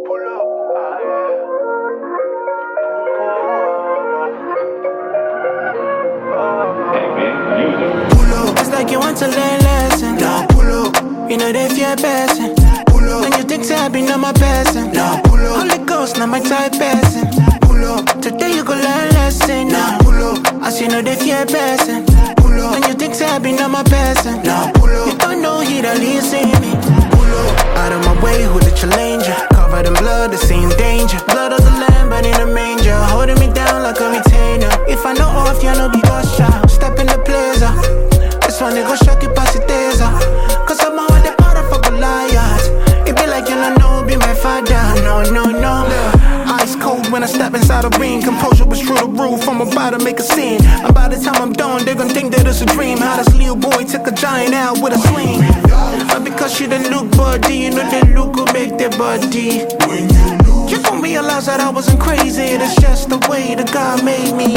pull up. Pull up, it's like you want to learn lesson. Now pull up, you know they fear person. Pull up, when you think say I be not my person. Now pull up, Holy Ghost, not my type person. Pull up, today you go learn lesson. Now pull up, I see no they fear person. Pull up, when you think say I be not my person. Now pull up, you don't know he that listen me. Pull up, out of my way, who the challenger? Covered in blood, the same danger. Blood of the lamb, but in a manger. Holding me down like a retainer. If I know off, you know be ghost shot. Step in the blazer. This one they go shock you past the taser. Cause I'm out the powder for Goliath. It be like you don't know, be my father. No, no, no. Ice cold when I step inside the ring. Composure was through the roof. I'm about to make a scene. And by the time I'm done, they're gonna think that it's a dream. How this little boy took a giant out with a swing. But because she didn't look body, you know the look will make their body. You gon' realize that I wasn't crazy. That's just the way that God made me.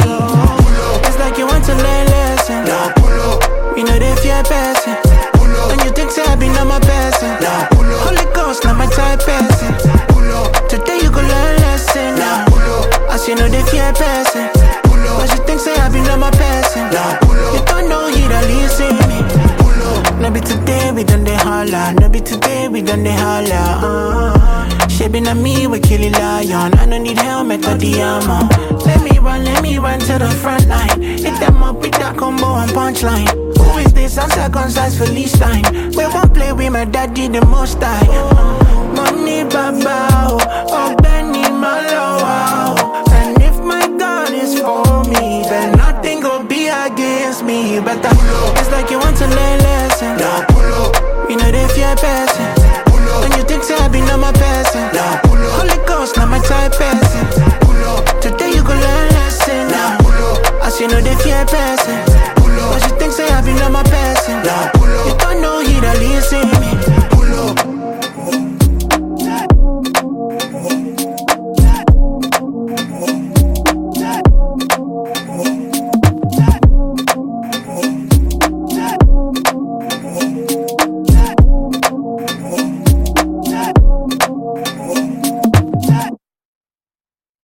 It's like you want to learn lesson. Now pull up, you know they fear person. Pull up, when you think say I be not my person. Now pull up, Holy Ghost, not my type person. Pull up, today you go learn lesson. Now pull up, I see no they fear person. Pull up, when you think say I be not my person. Now pull up, you don't know he that listen me. Pull up, no be today we done they holla. No be today we done they holla. Shaping on me, we kill a lion. I don't need helmet or the armor. Let me run to the front line. Hit them up with that combo and punchline. Who is this? I'm circumcised for least time. We won't play with my daddy the most time. Money baba, oh Benny Malo. And if my God is for me, then nothing gon' be against me. But it's like you want to learn lesson. Now pull up, you know they fear person. When you think say I be not my person. Now pull up, Holy Ghost, not my type person. Pull up, today you go learn lesson. Now pull up, I see no they fear person. Pull up, when you think say I be not my person.